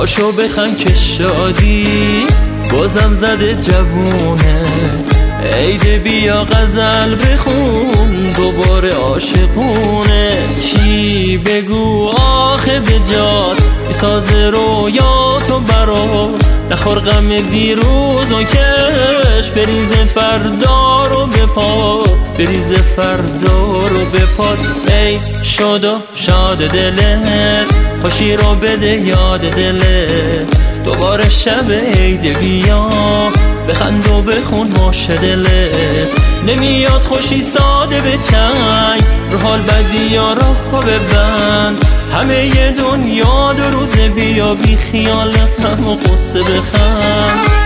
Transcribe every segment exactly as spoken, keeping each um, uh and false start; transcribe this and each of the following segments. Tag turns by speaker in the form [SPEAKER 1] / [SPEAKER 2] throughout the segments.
[SPEAKER 1] پاشو بخند که شادی بازم زده جوونه. عید بیا غزل بخون دوباره عاشقونه. چی بگو آخه به جات میسازه رویاتو برا. نخور غم دیروز و کش بریز فردا رو بپا. بریز فردا رو بپا. ای شاد و شاد دلت خوشی رو بده یاد دلت. دوباره شب عید بیا بخند و بخون ماش دلت. نمیاد خوشی ساده به چنگ رو حال بدی یا راه ببند. همه ی دنیا دو روز بیا بی خیال غم و قصه بخند.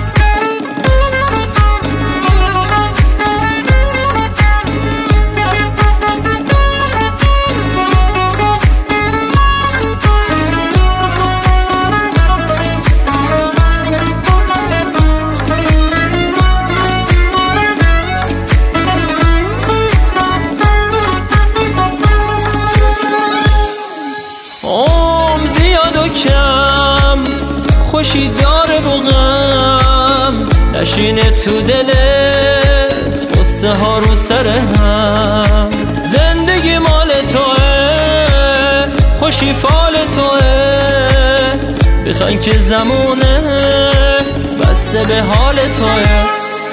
[SPEAKER 1] عمر زیاد و کم خوشی داره و غم نشینه تو دلت قصه ها رو سر هم. زندگی مال توه خوشی فال توه. بخند که زمونه بسته به حال توه.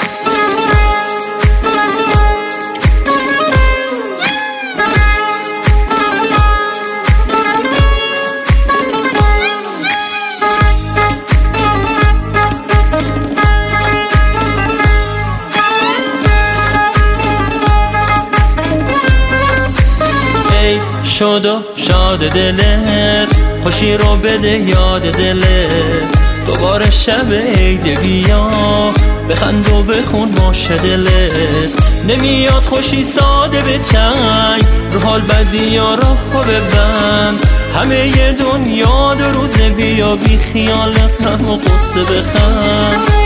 [SPEAKER 1] شاد و شاد دلت خوشی رو بده یاد دلت. دوباره شب عید بیا بخند و بخون ماش دلت. نمیاد خوشی ساده به چنگ رو حال بدی یا راه ببند. همه ی دنیا دو روز بیا بی خیال غم و قصه بخند.